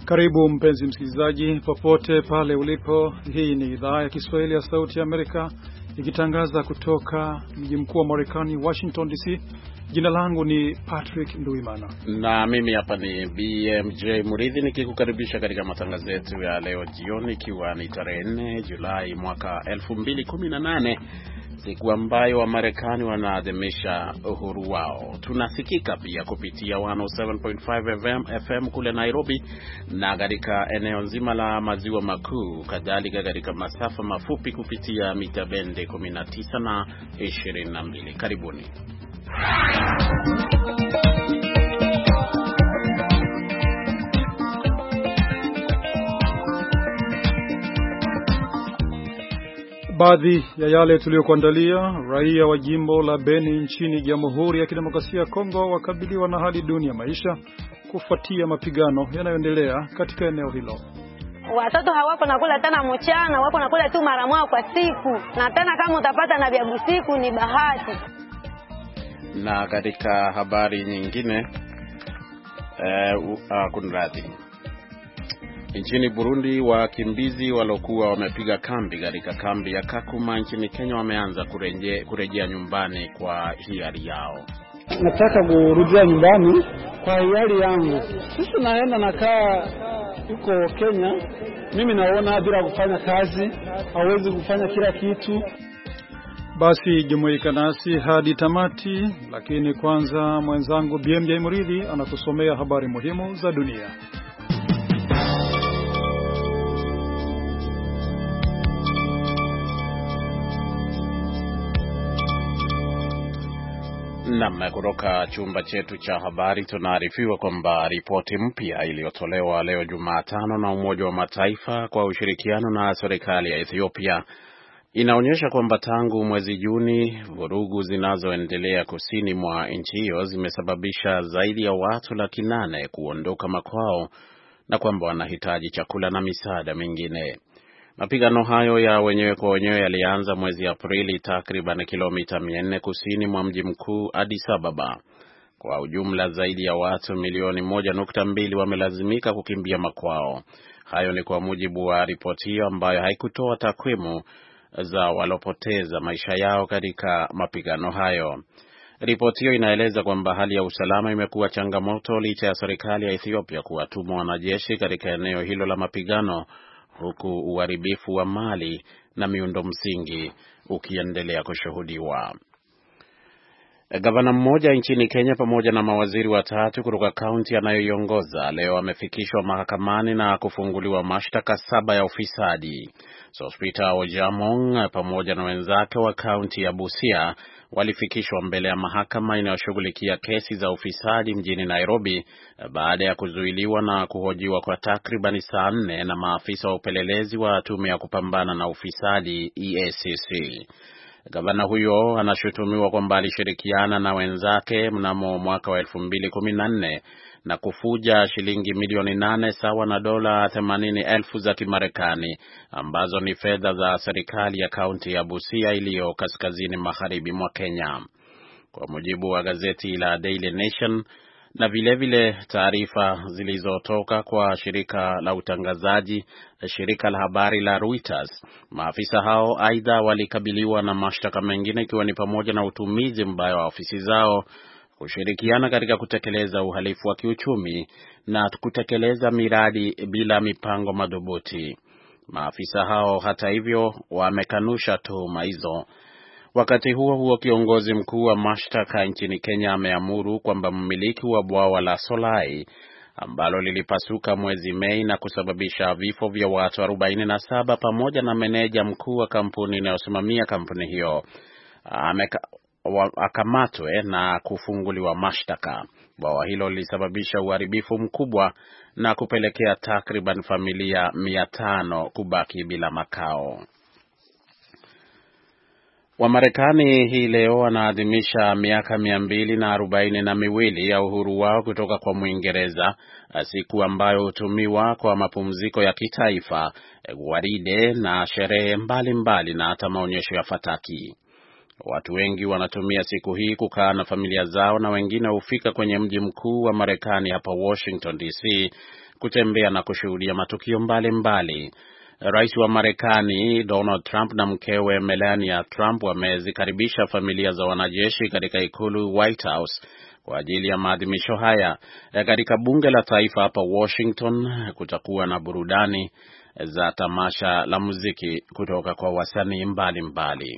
Karibu mpenzi msikilizaji popote pale ulipo. Hii ni idhaa ya Kiswahili ya Sauti ya Amerika ikitangaza kutoka mji mkuu wa Marekani, Washington DC. Jina langu ni Patrick Nduimana na mimi hapa ni BMJ Muridhi nikikukaribisha katika matangazo yetu ya leo jioni, ikiwa ni tarehe 4 Julai mwaka 2018, siku ambayo Wamarekani wanaadhimisha uhuru wao. Tunasikika pia kupitia 107.5 FM kule Nairobi na katika eneo nzima la maziwa makuu, kadhalika katika masafa mafupi kupitia mita bendi 19 na 22. Karibuni. Baadhi ya yale tuliyokuandalia: raia wa jimbo la Beni nchini Jamhuri ya Kidemokrasia ya Kongo wakabiliwa na hali duni ya maisha kufuatia mapigano yanayoendelea katika eneo hilo. Watoto hawapo nakula tena mchana, wapo nakula tu mara moja kwa siku, na tena kama utapata na vya usiku ni bahati. Na katika habari nyingine, kunradhi, nchini Burundi wakimbizi walokuwa wamepiga kambi katika kambi ya Kakuma nchini Kenya wameanza kurejea nyumbani kwa hiari yao. Nataka kurudia nyumbani kwa hiari yangu. Sisi naenda nakaa huko Kenya, mimi naona bila kufanya kazi hawezi kufanya kila kitu. Basi jumuika nasi hadi tamati, lakini kwanza mwenzangu BMJ Muridhi anakusomea habari muhimu za dunia. Naam, kutoka chumba chetu cha habari tunaarifiwa kwamba ripoti mpya iliyotolewa leo Jumatano na Umoja wa Mataifa kwa ushirikiano na serikali ya Ethiopia inaonyesha kwamba tangu mwezi Juni vurugu zinazoendelea kusini mwa nchi hiyo zimesababisha zaidi ya watu 800,000 kuondoka makwao na kwamba wanahitaji chakula na misaada mingine. Mapigano hayo ya wenyewe kwa wenyewe yalianza mwezi Aprili takriban kilomita 400 kusini mwa mji mkuu Addis Ababa. Kwa ujumla zaidi ya watu milioni 1.2 wamelazimika kukimbia makwao. Hayo ni kwa mujibu wa ripoti hiyo ambayo haikutoa takwimu za walopoteza maisha yao katika mapigano hayo. Ripoti hiyo inaeleza kwamba hali ya usalama imekuwa changamoto licha ya serikali ya Ethiopia kuwatuma wanajeshi katika eneo hilo la mapigano, huku uharibifu wa mali na miundo msingi ukiendelea kushuhudiwa. Gavana mmoja nchini Kenya pamoja na mawaziri watatu kutoka kaunti anayoiongoza leo wamefikishwa mahakamani na kufunguliwa mashtaka 7 ya ufisadi. Sospeter Ojamong pamoja na wenzake wa kaunti ya Busia walifikishwa mbele ya mahakama inayoshughulikia kesi za ufisadi mjini Nairobi baada ya kuzuiliwa na kuhojiwa kwa takriban saa 4 na maafisa wa upelelezi wa tume ya kupambana na ufisadi EACC. Gavana huyo anashutumiwa kwamba alishirikiana na wenzake mnamo mwaka wa 2014 na kufuja shilingi milioni 8 sawa na dola 80,000 za Kimarekani ambazo ni fedha za serikali ya kaunti ya Busia iliyo kaskazini magharibi mwa Kenya. Kwa mujibu wa gazeti la Daily Nation na vile taarifa zilizotoka kwa shirika la utangazaji, shirika la habari la Reuters, maafisa hao aidha walikabiliwa na mashtaka mengine ikiwa ni pamoja na utumizi mbaya wa ofisi zao, kushirikiana katika kutekeleza uhalifu wa kiuchumi na kutekeleza miradi bila mipango madhubuti. Maafisa hao hata hivyo wamekanusha tuhuma hizo. Wakati huo kiongozi mkuu wa mashtaka nchini Kenya ameamuru kwamba mmiliki wa bwawa la Solai ambalo lilipasuka mwezi Mei na kusababisha vifo vya watu 47 pamoja na meneja mkuu wa kampuni inayosimamia kampuni hiyo akamatwe na kufunguliwa mashtaka. Bwawa hilo lilisababisha uharibifu mkubwa na kupelekea takriban familia 500 kubaki bila makao. Wamarekani hii leo wanaadhimisha miaka 242 ya uhuru wao kutoka kwa Mwingereza, siku ambayo hutumiwa kwa mapumziko ya kitaifa, gwaride na sherehe mbalimbali na hata maonyesho ya fataki. Watu wengi wanatumia siku hii kukaa na familia zao na wengine hufika kwenye mji mkuu wa Marekani hapa Washington DC kutembea na kushuhudia matukio mbalimbali. Rais wa Marekani Donald Trump na mkewe Melania Trump wamezikaribisha familia za wanajeshi katika ikulu White House kwa ajili ya maadhimisho haya. Katika bunge la taifa hapa Washington kutakuwa na burudani za tamasha la muziki kutoka kwa wasanii mbalimbali.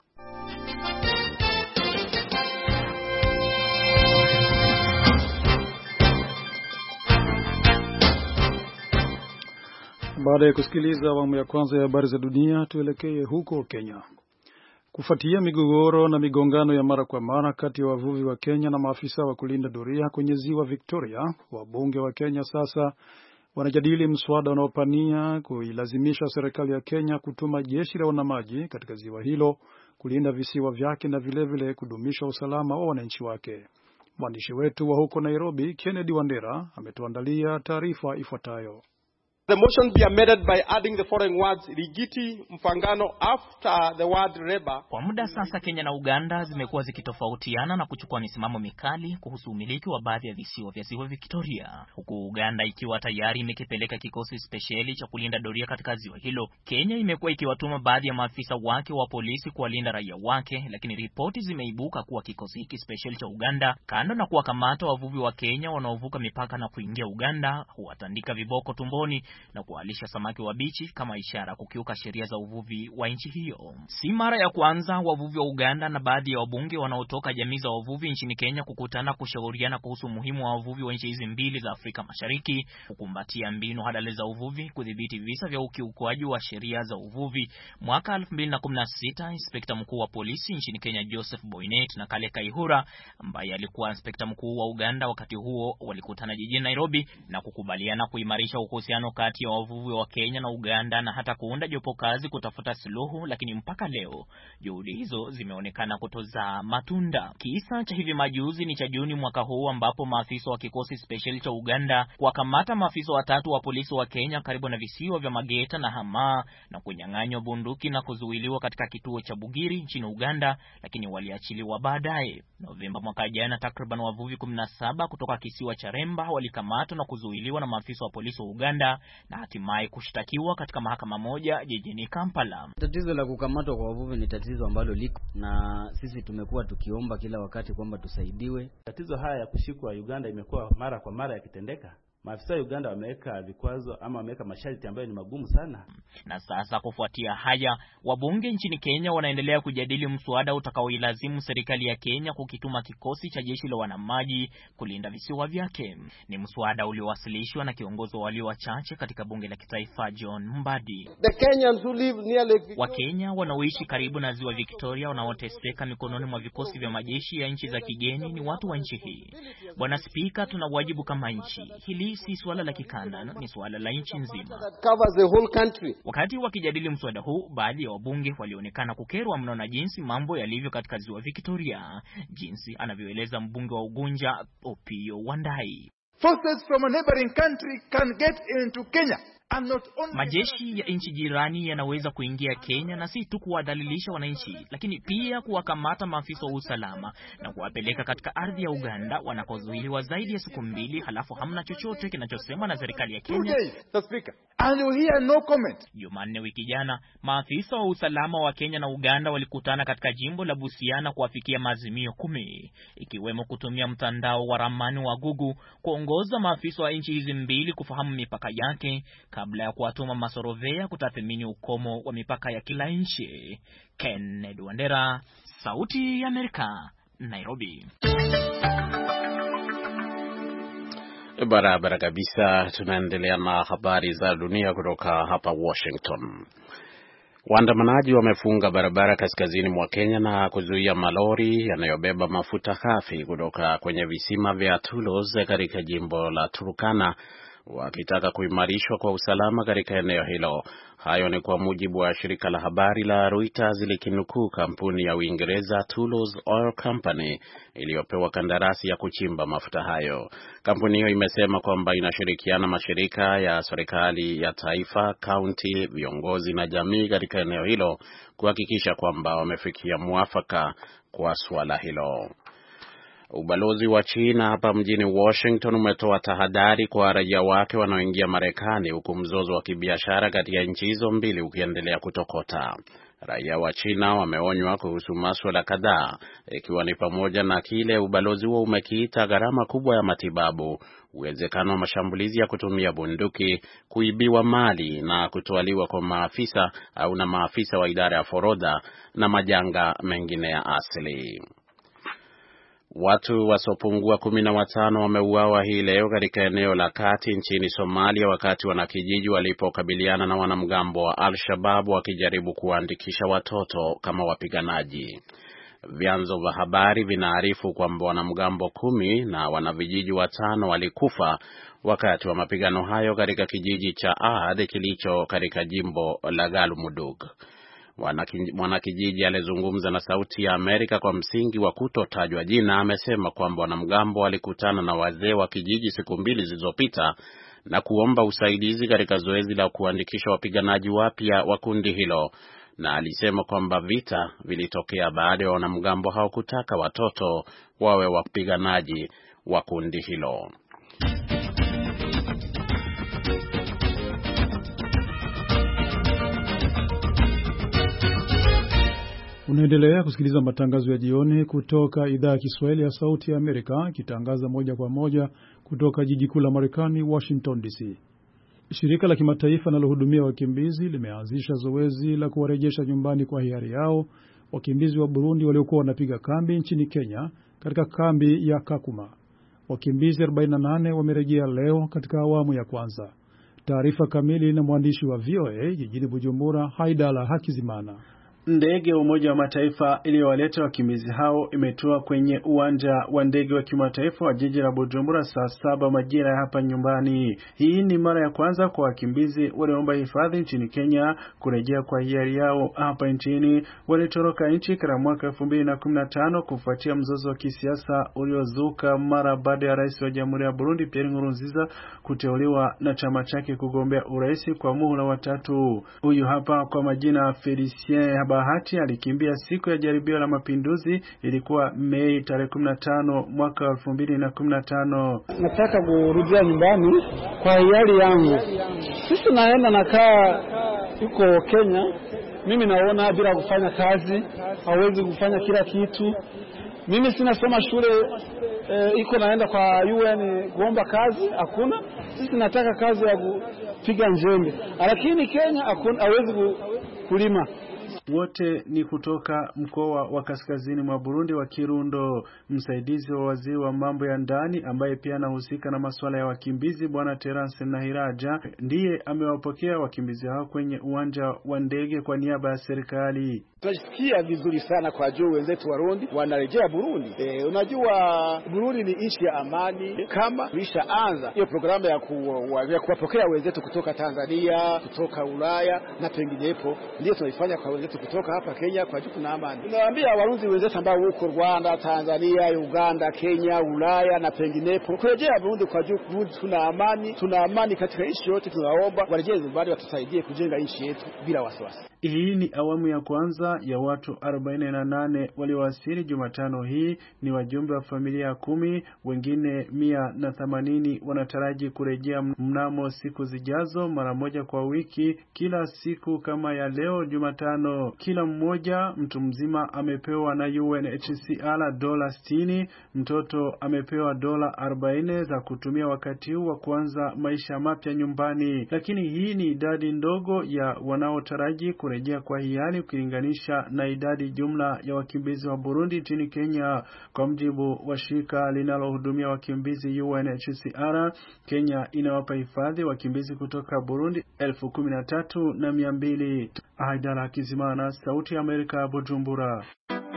Baada ya kusikiliza awamu ya kwanza ya habari za dunia, tuelekee huko Kenya. Kufuatia migogoro na migongano ya mara kwa mara kati ya wavuvi wa Kenya na maafisa wa kulinda doria kwenye ziwa Victoria, wabunge wa Kenya sasa wanajadili mswada unaopania kuilazimisha serikali ya Kenya kutuma jeshi la wanamaji katika ziwa hilo kulinda visiwa vyake na vilevile kudumisha usalama wa wananchi wake. Mwandishi wetu wa huko Nairobi, Kennedy Wandera, ametuandalia taarifa ifuatayo. The motion be amended by adding the following words: Rigiti Mfangano after the word Reba. Kwa muda sasa Kenya na Uganda zimekuwa zikitofautiana na kuchukua misimamo mikali kuhusu umiliki wa baadhi ya visiwa vya ziwa Victoria, huku Uganda ikiwa tayari imekipeleka kikosi spesheli cha kulinda doria katika ziwa hilo. Kenya imekuwa ikiwatuma baadhi ya maafisa wake wa polisi kuwalinda raia wake, lakini ripoti zimeibuka kuwa kikosi hiki spesheli cha Uganda, kando na kuwakamata wavuvi wa Kenya wanaovuka mipaka na kuingia Uganda, huwatandika viboko tumboni na kualisha samaki wabichi kama ishara kukiuka sheria za uvuvi wa nchi hiyo. Si mara ya kwanza wavuvi wa Uganda na baadhi ya wabunge wanaotoka jamii za wavuvi nchini Kenya kukutana kushauriana kuhusu umuhimu wa wavuvi wa nchi hizi mbili za Afrika Mashariki kukumbatia mbinu hadala za uvuvi kudhibiti visa vya ukiukwaji wa sheria za uvuvi. Mwaka 2016 inspekta mkuu wa polisi nchini Kenya Joseph Boynet na Kale Kaihura ambaye alikuwa inspekta mkuu wa Uganda wakati huo walikutana jijini Nairobi na kukubaliana kuimarisha uhusiano kati ya wavuvi wa Kenya na Uganda na hata kuunda jopo kazi kutafuta suluhu, lakini mpaka leo juhudi hizo zimeonekana kutozaa matunda. Kisa cha hivi majuzi ni cha Juni mwaka huu ambapo maafisa wa kikosi special cha Uganda kuwakamata maafisa watatu wa polisi wa Kenya karibu na visiwa vya Mageta na Hama na kunyang'anywa bunduki na kuzuiliwa katika kituo cha Bugiri nchini Uganda, lakini waliachiliwa baadaye. Novemba mwaka jana takriban wavuvi 17 kutoka kisiwa cha Remba walikamatwa na kuzuiliwa na maafisa wa polisi wa Uganda na hatimaye kushtakiwa katika mahakama moja jijini Kampala. Tatizo la kukamatwa kwa wavuvi ni tatizo ambalo liko na sisi tumekuwa tukiomba kila wakati kwamba tusaidiwe. Tatizo haya ya kushikwa Uganda imekuwa mara kwa mara yakitendeka. Maafisa wa Uganda wameweka vikwazo ama wameweka masharti ambayo ni magumu sana. Na sasa kufuatia haya, wabunge nchini Kenya wanaendelea kujadili mswada utakaoilazimu serikali ya Kenya kukituma kikosi cha jeshi la wanamaji kulinda visiwa vyake. Ni mswada uliowasilishwa na kiongozi wa walio wachache katika bunge la kitaifa John Mbadi. Wakenya wanaoishi karibu na ziwa Victoria wanaoteseka mikononi mwa vikosi vya majeshi ya nchi za kigeni ni watu wa nchi hii. Bwana Spika, tuna wajibu kama nchi. Hili si swala la kikanda, ni swala la nchi nzima. Wakati wakijadili mswada huu, baadhi ya wabunge walionekana kukerwa mno na jinsi mambo yalivyo katika ziwa Victoria, jinsi anavyoeleza mbunge wa Ugunja Opiyo Wandayi. Forces from a neighboring country can get into Kenya. Majeshi ya nchi jirani yanaweza kuingia Kenya na si tu kuwadhalilisha wananchi, lakini pia kuwakamata maafisa wa usalama na kuwapeleka katika ardhi ya Uganda wanakozuiliwa zaidi ya siku 2, halafu hamna chochote kinachosemwa na serikali ya Kenya. And you hear no comment. Jumanne wiki jana, maafisa wa usalama wa Kenya na Uganda walikutana katika jimbo la Busia na kuafikia maazimio 10, ikiwemo kutumia mtandao wa ramani wa Google kuongoza maafisa wa nchi hizi mbili kufahamu mipaka yake kabla ya kuwatuma masorovea kutathmini ukomo wa mipaka ya kila nchi. Kennedy Wandera, Sauti ya Amerika, Nairobi. Barabara kabisa, tunaendelea na habari za dunia kutoka hapa Washington. Waandamanaji wamefunga barabara kaskazini mwa Kenya na kuzuia malori yanayobeba mafuta ghafi kutoka kwenye visima vya Tulos katika jimbo la Turkana, wakitaka kuimarishwa kwa usalama katika eneo hilo. Hayo ni kwa mujibu wa shirika la habari la Reuters likinukuu kampuni ya Uingereza Tullows Oil Company iliyopewa kandarasi ya kuchimba mafuta hayo. Kampuni hiyo imesema kwamba inashirikiana mashirika ya serikali ya taifa, kaunti, viongozi na jamii katika eneo hilo kuhakikisha kwamba wamefikia mwafaka kwa suala hilo. Ubalozi wa China hapa mjini Washington umetoa tahadhari kwa raia wake wanaoingia Marekani, huku mzozo wa kibiashara kati ya nchi hizo mbili ukiendelea kutokota. Raia wa China wameonywa kuhusu masuala kadhaa, ikiwa ni pamoja na kile ubalozi huo umekiita gharama kubwa ya matibabu, uwezekano wa mashambulizi ya kutumia bunduki, kuibiwa mali na kutwaliwa kwa maafisa wa idara ya forodha na majanga mengine ya asili. Watu wasiopungua 15 wameuawa hii leo katika eneo la kati nchini Somalia wakati wanakijiji walipokabiliana na wanamgambo wa Al-Shabaab wakijaribu kuandikisha watoto kama wapiganaji. Vyanzo vya habari vinaarifu kwamba wanamgambo 10 na wanavijiji 5 walikufa wakati wa mapigano hayo katika kijiji cha Ahad kilicho katika jimbo la Galmudug. Mwanakijiji alizungumza na Sauti ya Amerika kwa msingi wa kutotajwa jina. Amesema kwamba wanamgambo walikutana na wazee wa kijiji siku 2 zilizopita na kuomba usaidizi katika zoezi la kuandikisha wapiganaji wapya wa kundi hilo, na alisema kwamba vita vilitokea baada ya wanamgambo hao kutaka watoto wawe wapiganaji wa kundi hilo. Unaendelea kusikiliza matangazo ya jioni kutoka idhaa ya Kiswahili ya Sauti ya Amerika, kitangaza moja kwa moja kutoka jiji kuu la Marekani, Washington DC. Shirika la kimataifa linalohudumia wakimbizi limeanzisha zoezi la kuwarejesha nyumbani kwa hiari yao wakimbizi wa Burundi waliokuwa wanapiga kambi nchini Kenya katika kambi ya Kakuma. Wakimbizi 48 wamerejea leo katika awamu ya kwanza. Taarifa kamili na mwandishi wa VOA jijini Bujumbura, Haidala Hakizimana. Ndege ya Umoja wa Mataifa iliyowaleta wakimbizi hao imetua kwenye uwanja wa ndege wa kimataifa wa jiji la Bujumbura saa 7 majira ya hapa nyumbani. Hii ni mara ya kwanza kwa wakimbizi walioomba hifadhi nchini Kenya kurejea kwa hiari yao hapa nchini. Walitoroka nchi katika mwaka 2015 kufuatia mzozo wa kisiasa uliozuka mara baada ya rais wa Jamhuri ya Burundi Pierre Nkurunziza kuteuliwa na chama chake kugombea urais kwa muhula wa 3. Huyu hapa kwa majina Felicien Bahati alikimbia siku ya jaribio la mapinduzi. Ilikuwa Mei tarehe 15 mwaka 2015. Nataka kurudia nyumbani kwa hiari yangu. Sisi naenda nakaa huko Kenya. Mimi naona bila kufanya kazi hawezi kufanya kila kitu. Mimi sina soma shule iko naenda kwa UN kuomba kazi, hakuna. Sisi nataka kazi ya kupiga njembe. Lakini Kenya hawezi kulima. Wote ni kutoka mkoa wa kaskazini mwa Burundi wa Kirundo. Msaidizi wa waziri wa mambo ya ndani ambaye pia anahusika na masuala ya wakimbizi Bwana Terence Nahiraja ndiye amewapokea wakimbizi hao kwenye uwanja wa ndege kwa niaba ya serikali. Tunasikia vizuri sana kwa juu wenzetu Warundi wanarejea Burundi. Unajua Burundi ni nchi ya amani. Kama tulishaanza hiyo programu ya kuwapokea wenzetu kutoka Tanzania, kutoka Ulaya na penginepo, ndio tunaifanya kwa wenzetu kutoka hapa Kenya kwa juu na amani. Tunawaambia Warundi wenzetu ambao huko Rwanda, Tanzania, Uganda, Kenya, Ulaya na penginepo kurejea Burundi kwa juu. Tuna amani katika nchi yote. Tunaomba warejee nyumbani watusaidie kujenga nchi yetu bila wasiwasi. Hii ni awamu ya kwanza ya watu 48 waliowasili Jumatano hii. Ni wajumbe wa familia 10, wengine 180 wanataraji kurejea mnamo siku zijazo mara moja kwa wiki, kila siku kama ya leo Jumatano. Kila mmoja, mtu mzima amepewa na UNHCR $60, mtoto amepewa $40 za kutumia wakati huu wa kuanza maisha mapya nyumbani. Lakini hii ni idadi ndogo ya wanaotaraji kurejea kwa hiari ukilinganisha na idadi jumla ya wakimbizi wa Burundi nchini Kenya. Kwa mjibu wa shirika linalohudumia wakimbizi UNHCR, Kenya inawapa hifadhi wakimbizi kutoka Burundi 13,200. Haidala Hakizimana, Sauti ya Amerika, Bujumbura.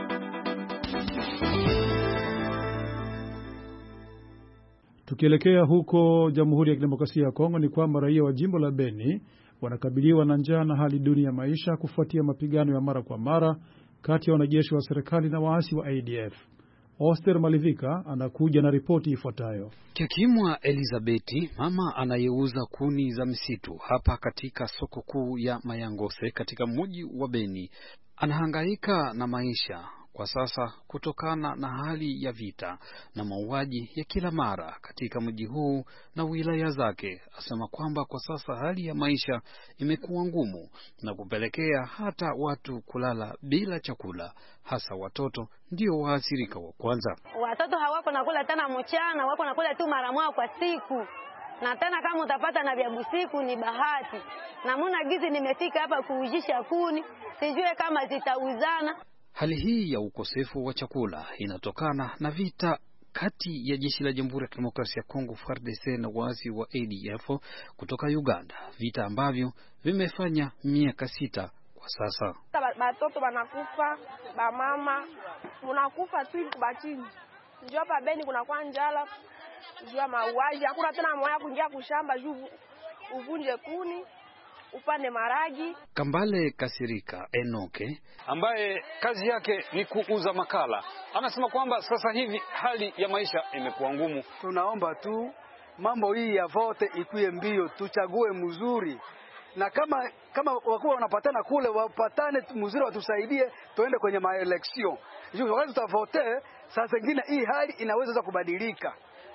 Tukielekea huko Jamhuri ya Kidemokrasia ya Kongo, ni kwamba raia wa jimbo la Beni wanakabiliwa na njaa na hali duni ya maisha kufuatia mapigano ya mara kwa mara kati ya wanajeshi wa serikali na waasi wa ADF. Oster Malivika anakuja na ripoti ifuatayo. Kekimwa Elizabeti, mama anayeuza kuni za msitu hapa katika soko kuu ya Mayangose katika mji wa Beni, anahangaika na maisha kwa sasa kutokana na hali ya vita na mauaji ya kila mara katika mji huu na wilaya zake. Asema kwamba kwa sasa hali ya maisha imekuwa ngumu na kupelekea hata watu kulala bila chakula, hasa watoto ndio waathirika wa kwanza. Watoto hawako nakula tena mchana, wako nakula tu mara moja kwa siku. Na tena kama utapata na vya busiku ni bahati. Na muna gizi nimefika hapa kuujisha kuni, sijue kama zitauzana. Hali hii ya ukosefu wa chakula inatokana na vita kati ya jeshi la Jamhuri ya Kidemokrasia ya Kongo FARDC na waasi wa ADF kutoka Uganda, vita ambavyo vimefanya miaka 6 kwa sasa. Batoto banakufa, ba mama tunakufa tu kubachini. Njoo hapa Beni kuna kwa njala, njoo mauaji, hakuna tena moyo kuingia kushamba juu uvunje kuni, upande maragi. Kambale Kasirika Enoke, ambaye kazi yake ni kuuza makala, anasema kwamba sasa hivi hali ya maisha imekuwa ngumu. Tunaomba tu mambo hii ya vote ikuye mbio, tuchague mzuri, na kama wakuwa wanapatana kule wapatane mzuri, watusaidie tuende kwenye maeleksio. Wakati tutavote sasa zingine hii hali inaweza kubadilika.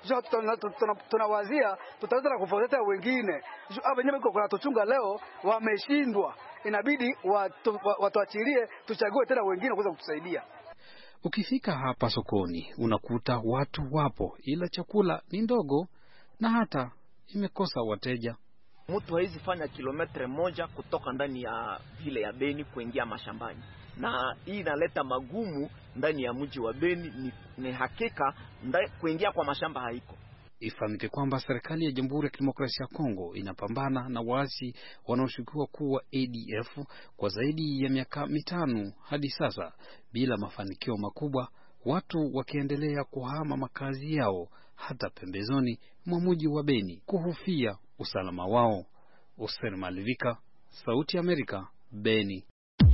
Tunawazia tutaweza kuvotea wengine. Hapa wenyewe kuna tuchunga leo wameshindwa, inabidi watuachilie tuchague tena wengine kuweza kutusaidia. Ukifika hapa sokoni unakuta watu wapo, ila chakula ni ndogo na hata imekosa wateja. Mtu haizi fanya kilometre moja kutoka ndani ya vile ya Beni kuingia mashambani. Na hii inaleta magumu ndani ya mji wa Beni, ni hakika kuingia kwa mashamba haiko. Ifahamike kwamba serikali ya Jamhuri ya Kidemokrasia ya Kongo inapambana na waasi wanaoshukiwa kuwa ADF kwa zaidi ya miaka 5 hadi sasa bila mafanikio makubwa, watu wakiendelea kuhama makazi yao hata pembezoni mwa mji wa Beni kuhofia usalama wao. Oser Malivika, Sauti ya Amerika, Beni.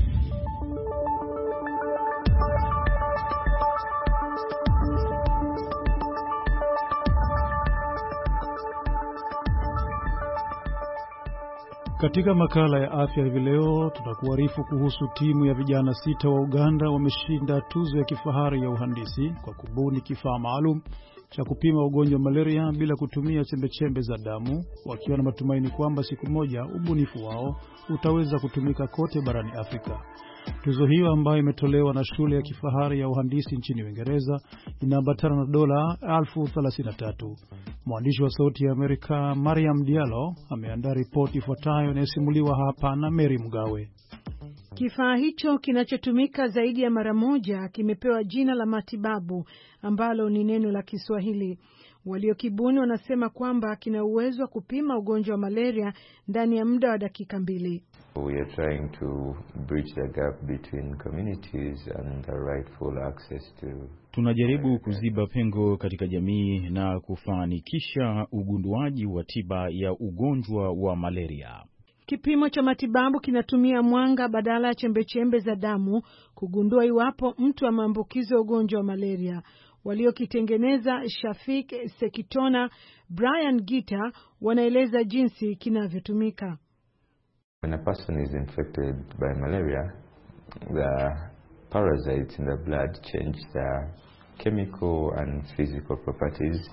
Katika makala ya afya hivi leo tutakuarifu kuhusu timu ya vijana 6 wa Uganda wameshinda tuzo ya kifahari ya uhandisi kwa kubuni kifaa maalum cha kupima ugonjwa wa malaria bila kutumia chembechembe za damu, wakiwa na matumaini kwamba siku moja ubunifu wao utaweza kutumika kote barani Afrika. Tuzo hiyo ambayo imetolewa na shule ya kifahari ya uhandisi nchini Uingereza inaambatana na dola 33,000. Mwandishi wa Sauti ya Amerika Mariam Diallo ameandaa ripoti ifuatayo inayosimuliwa hapa na Mary Mgawe. Kifaa hicho kinachotumika zaidi ya mara moja kimepewa jina la matibabu ambalo ni neno la Kiswahili. Waliokibuni wanasema kwamba kina uwezo wa kupima ugonjwa wa malaria ndani ya muda wa dakika 2. We are trying to bridge the gap between communities and the rightful access to. Tunajaribu kuziba pengo katika jamii na kufanikisha ugunduaji wa tiba ya ugonjwa wa malaria. Kipimo cha matibabu kinatumia mwanga badala ya chembechembe za damu kugundua iwapo mtu ana maambukizo ya ugonjwa wa malaria. Waliokitengeneza Shafik Sekitona, Brian Gita wanaeleza jinsi kinavyotumika. When a person is infected by malaria, the parasites in the blood change their chemical and physical properties.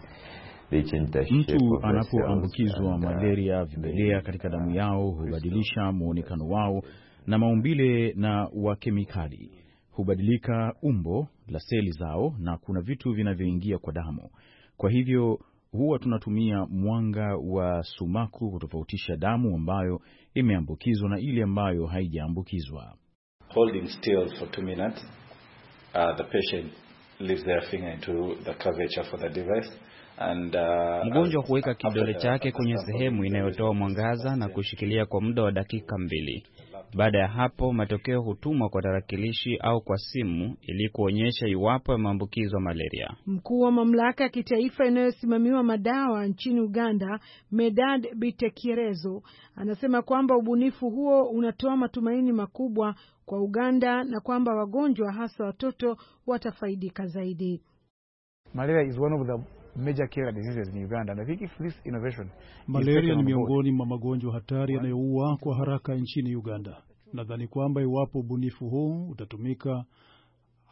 Mtu anapoambukizwa malaria, vimelea katika damu yao hubadilisha muonekano wao na maumbile na wa kemikali. Hubadilika umbo la seli zao na kuna vitu vinavyoingia kwa damu. Kwa hivyo huwa tunatumia mwanga wa sumaku kutofautisha damu ambayo imeambukizwa na ile ambayo haijaambukizwa. Holding still for 2 minutes, the patient leaves their finger into the curvature for the device. Mgonjwa huweka kidole chake kwenye sehemu inayotoa mwangaza na kushikilia kwa muda wa dakika 2. Baada ya hapo matokeo hutumwa kwa tarakilishi au kwa simu ili kuonyesha iwapo yameambukizwa malaria. Mkuu wa mamlaka ya kitaifa inayosimamiwa madawa nchini Uganda, Medad Bitekirezo, anasema kwamba ubunifu huo unatoa matumaini makubwa kwa Uganda na kwamba wagonjwa hasa watoto watafaidika zaidi. Malaria is one of the major killer diseases in Uganda. And I think if this innovation, malaria ni miongoni mwa magonjwa hatari yanayoua kwa haraka nchini Uganda. Nadhani kwamba iwapo ubunifu huu utatumika,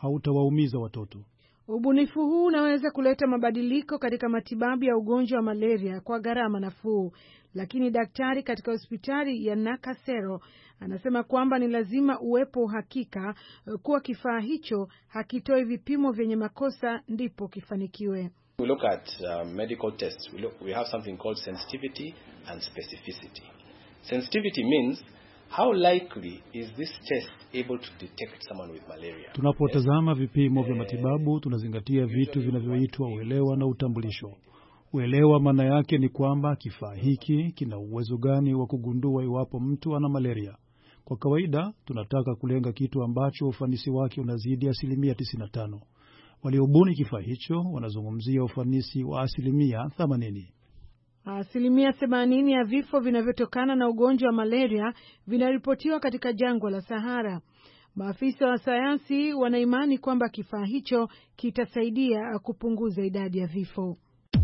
hautawaumiza watoto. Ubunifu huu unaweza kuleta mabadiliko katika matibabu ya ugonjwa wa malaria kwa gharama nafuu, lakini daktari katika hospitali ya Nakasero anasema kwamba ni lazima uwepo uhakika kuwa kifaa hicho hakitoi vipimo vyenye makosa ndipo kifanikiwe. We look at medical tests. We have something called sensitivity and specificity. Sensitivity means how likely is this test able to detect someone with malaria? Tunapotazama vipimo vya matibabu tunazingatia vitu vinavyoitwa uelewa na utambulisho. Uelewa maana yake ni kwamba kifaa hiki kina uwezo gani wa kugundua iwapo mtu ana malaria. Kwa kawaida tunataka kulenga kitu ambacho ufanisi wake unazidi 95%. Waliobuni kifaa hicho wanazungumzia ufanisi wa 80%. 80% ya vifo vinavyotokana na ugonjwa wa malaria vinaripotiwa katika jangwa la Sahara. Maafisa wa sayansi wanaimani kwamba kifaa hicho kitasaidia kupunguza idadi ya vifo.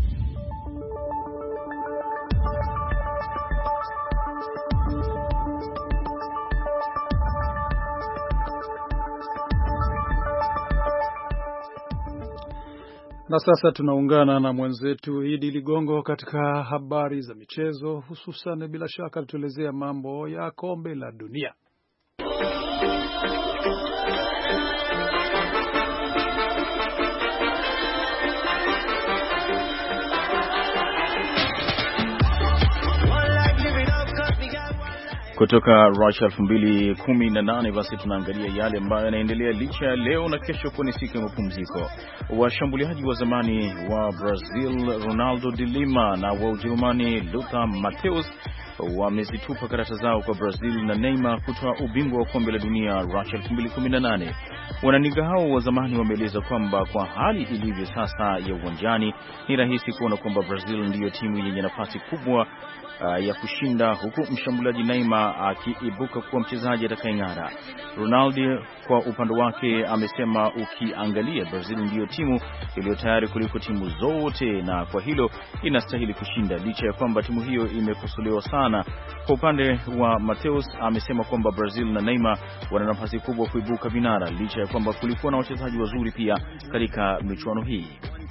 Na sasa tunaungana na mwenzetu Idi Ligongo katika habari za michezo, hususan bila shaka tuelezea mambo ya kombe la dunia. Kutoka Russia 2018 basi tunaangalia yale ambayo yanaendelea licha ya leo na kesho kuwa ni siku ya mapumziko. Washambuliaji wa zamani wa Brazil Ronaldo de Lima na wa Ujerumani Lothar Matthäus wamezitupa karata zao kwa Brazil na Neymar kutoa ubingwa wa kombe la dunia Russia 2018. Wananiga hao wa zamani wameeleza kwamba kwa hali ilivyo sasa ya uwanjani ni rahisi kuona kwamba Brazil ndiyo timu yenye nafasi kubwa ya kushinda, huku mshambuliaji Neymar akiibuka kuwa mchezaji atakayeng'ara. Ronaldo kwa upande wake amesema ukiangalia Brazil ndiyo timu iliyo tayari kuliko timu zote na kwa hilo inastahili kushinda, licha ya kwamba timu hiyo imekosolewa sana. Kwa upande wa Matthäus amesema kwamba Brazil na Neymar wana nafasi kubwa kuibuka vinara, licha ya kwamba kulikuwa na wachezaji wazuri pia katika michuano hii.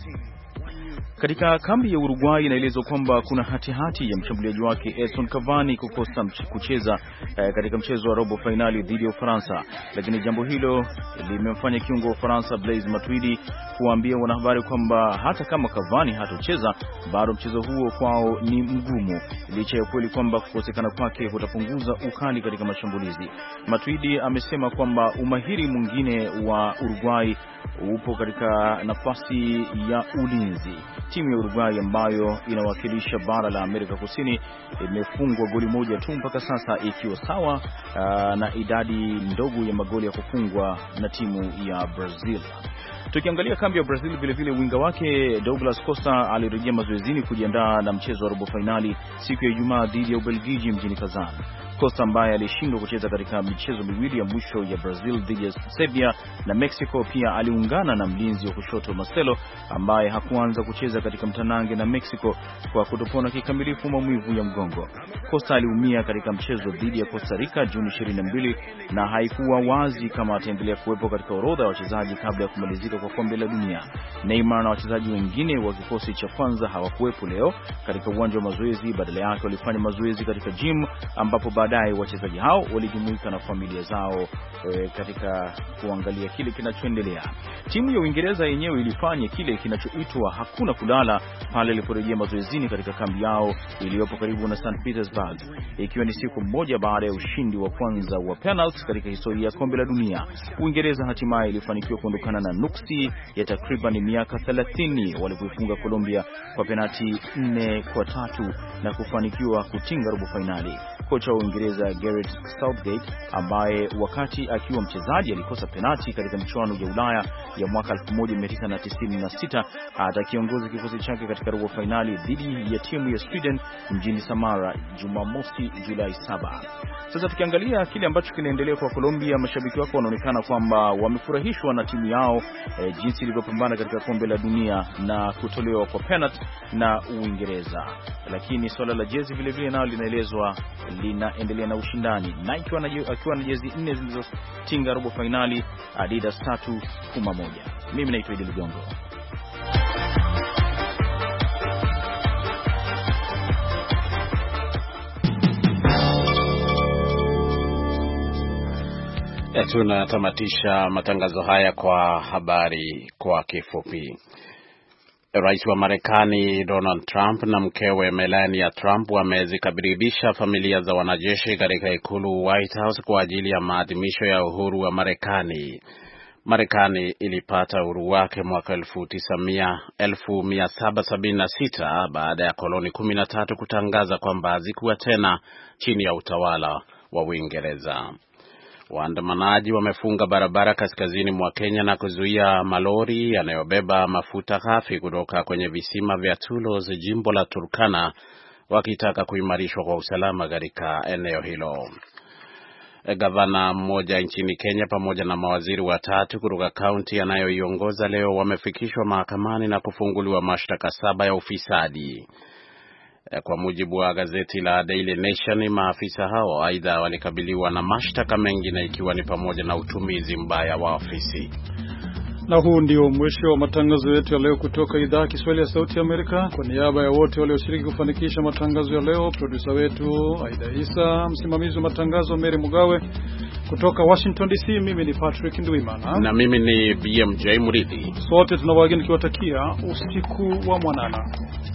Katika kambi ya Uruguay inaelezwa kwamba kuna hatihati ya mshambuliaji wake Edson Cavani kukosa kucheza katika mchezo wa robo finali dhidi ya Ufaransa, lakini jambo hilo limemfanya kiungo wa Ufaransa Blaise Matuidi kuambia wanahabari kwamba hata kama Cavani hatocheza bado mchezo huo kwao ni mgumu, licha ya kweli kwamba kukosekana kwake kutapunguza ukali katika mashambulizi. Matuidi amesema kwamba umahiri mwingine wa Uruguay upo katika nafasi ya ulinzi. Timu ya Uruguay ambayo inawakilisha bara la Amerika Kusini imefungwa goli moja tu mpaka sasa, ikiwa sawa na idadi ndogo ya magoli ya kufungwa na timu ya Brazil. Tukiangalia kambi ya Brazil, vile vile winga wake Douglas Costa alirejea mazoezini kujiandaa na mchezo wa robo finali siku ya Ijumaa dhidi ya Ubelgiji mjini Kazan. Costa ambaye alishindwa kucheza katika michezo miwili ya mwisho ya Brazil dhidi ya Serbia na Mexico, pia aliungana na mlinzi wa kushoto Marcelo ambaye hakuanza kucheza katika mtanange na Mexico kwa kutopona kikamilifu maumivu ya mgongo. Costa aliumia katika mchezo dhidi ya Costa Rica Juni 22 na haikuwa wazi kama ataendelea kuwepo katika orodha ya wachezaji kabla ya kumalizika kwa kombe la dunia. Neymar na wachezaji wengine wa kikosi cha kwanza hawakuwepo leo katika uwanja wa mazoezi, badala yake walifanya mazoezi katika gym ambapo baadaye wachezaji hao walijumuika na familia zao katika kuangalia kile kinachoendelea. Timu ya Uingereza yenyewe ilifanya kile kinachoitwa hakuna kulala pale iliporejea mazoezini katika kambi yao iliyopo karibu na St. Petersburg, ikiwa ni siku moja baada ya ushindi wa kwanza wa penalty katika historia ya kombe la dunia. Uingereza hatimaye ilifanikiwa kuondokana na nuksi ya takriban miaka 30 walipoifunga Colombia kwa penalti 4-3 na kufanikiwa kutinga robo finali. Kocha wa Uingereza Gareth Southgate ambaye wakati akiwa mchezaji alikosa penalti katika michuano ya Ulaya ya mwaka 1996 atakiongoza kikosi chake katika robo finali dhidi ya timu ya Sweden mjini Samara Jumamosi Julai 7. Sasa tukiangalia kile ambacho kinaendelea kwa Colombia, mashabiki wako wanaonekana kwamba wamefurahishwa na timu yao jinsi ilivyopambana katika kombe la dunia na kutolewa kwa penalti na Uingereza, lakini swala la jezi vile vile nalo linaelezwa linaendelea na ushindani, Nike akiwa na jezi 4 zilizotinga robo finali, Adidas 3 Puma 1. Mimi naitwa Idi Ligongo. Tunatamatisha matangazo haya kwa habari kwa kifupi. Rais wa Marekani Donald Trump na mkewe Melania Trump wamezikaribisha familia za wanajeshi katika ikulu White House kwa ajili ya maadhimisho ya uhuru wa Marekani. Marekani ilipata uhuru wake mwaka 1776 baada ya koloni 13 kutangaza kwamba hazikuwa tena chini ya utawala wa Uingereza. Waandamanaji wamefunga barabara kaskazini mwa Kenya na kuzuia malori yanayobeba mafuta ghafi kutoka kwenye visima vya Tulos, jimbo la Turkana, wakitaka kuimarishwa kwa usalama katika eneo hilo. Gavana mmoja nchini Kenya pamoja na mawaziri watatu kutoka kaunti anayoiongoza leo wamefikishwa mahakamani na kufunguliwa mashtaka 7 ya ufisadi. Kwa mujibu wa gazeti la Daily Nation, maafisa hao aidha walikabiliwa na mashtaka mengine ikiwa ni pamoja na utumizi mbaya wa ofisi. Na huu ndio mwisho wa matangazo yetu ya leo kutoka idhaa ya Kiswahili ya Sauti ya Amerika. Kwa niaba ya wote walioshiriki kufanikisha matangazo ya leo, producer wetu Aida Isa, msimamizi wa matangazo Mary Mugawe, kutoka Washington DC, mimi ni Patrick Ndwimana na mimi ni BMJ Muridhi. Sote tunawageni kiwatakia usiku wa mwanana.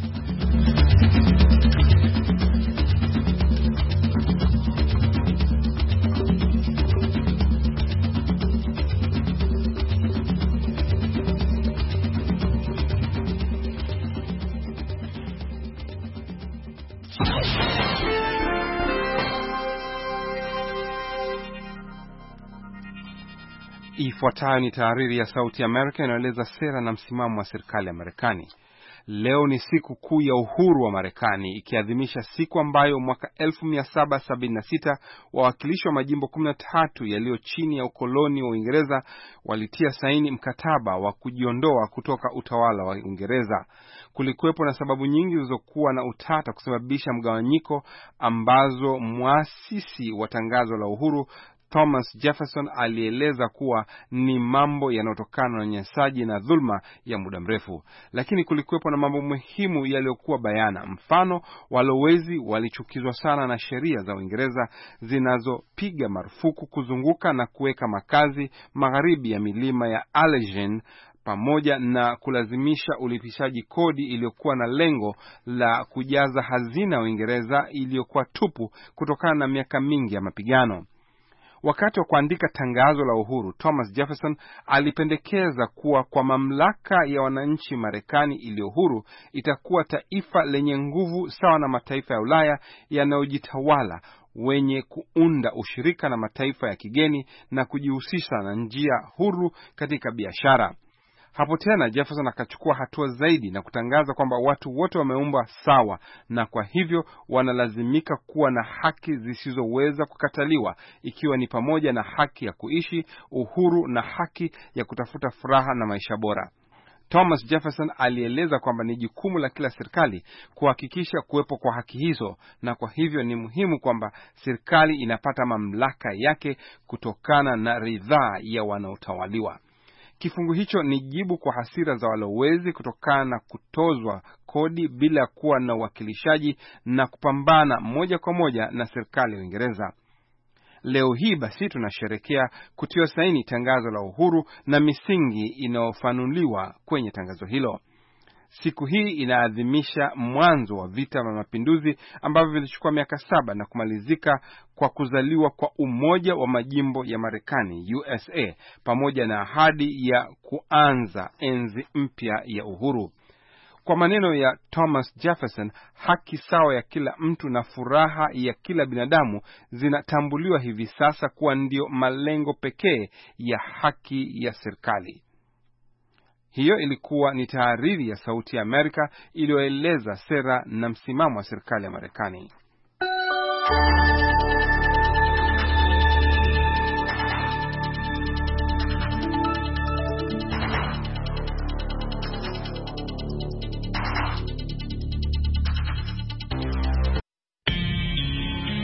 Ifuatayo ni tahariri ya Sauti ya Amerika inayoeleza sera na msimamo wa serikali ya Marekani. Leo ni siku kuu ya uhuru wa Marekani, ikiadhimisha siku ambayo mwaka 1776 wawakilishi wa majimbo 13 yaliyo chini ya ukoloni wa Uingereza walitia saini mkataba wa kujiondoa kutoka utawala wa Uingereza. Kulikuwepo na sababu nyingi zilizokuwa na utata kusababisha mgawanyiko, ambazo muasisi wa tangazo la uhuru Thomas Jefferson alieleza kuwa ni mambo yanayotokana na unyanyasaji na dhulma ya muda mrefu. Lakini kulikuwepo na mambo muhimu yaliyokuwa bayana. Mfano, walowezi walichukizwa sana na sheria za Uingereza zinazopiga marufuku kuzunguka na kuweka makazi magharibi ya milima ya Allegheny, pamoja na kulazimisha ulipishaji kodi iliyokuwa na lengo la kujaza hazina ya Uingereza iliyokuwa tupu kutokana na miaka mingi ya mapigano. Wakati wa kuandika tangazo la uhuru, Thomas Jefferson alipendekeza kuwa kwa mamlaka ya wananchi, Marekani iliyo huru itakuwa taifa lenye nguvu sawa na mataifa ya Ulaya yanayojitawala, wenye kuunda ushirika na mataifa ya kigeni na kujihusisha na njia huru katika biashara. Hapo tena Jefferson akachukua hatua zaidi na kutangaza kwamba watu wote wameumbwa sawa na kwa hivyo wanalazimika kuwa na haki zisizoweza kukataliwa, ikiwa ni pamoja na haki ya kuishi, uhuru na haki ya kutafuta furaha na maisha bora. Thomas Jefferson alieleza kwamba ni jukumu la kila serikali kuhakikisha kuwepo kwa haki hizo, na kwa hivyo ni muhimu kwamba serikali inapata mamlaka yake kutokana na ridhaa ya wanaotawaliwa. Kifungu hicho ni jibu kwa hasira za walowezi kutokana na kutozwa kodi bila kuwa na uwakilishaji na kupambana moja kwa moja na serikali ya Uingereza. Leo hii basi tunasherehekea kutiwa saini tangazo la uhuru na misingi inayofanuliwa kwenye tangazo hilo. Siku hii inaadhimisha mwanzo wa vita vya mapinduzi ambavyo vilichukua miaka 7 na kumalizika kwa kuzaliwa kwa umoja wa majimbo ya Marekani, USA, pamoja na ahadi ya kuanza enzi mpya ya uhuru. Kwa maneno ya Thomas Jefferson, haki sawa ya kila mtu na furaha ya kila binadamu zinatambuliwa hivi sasa kuwa ndio malengo pekee ya haki ya serikali. Hiyo ilikuwa ni tahariri ya Sauti ya Amerika iliyoeleza sera na msimamo wa serikali ya Marekani.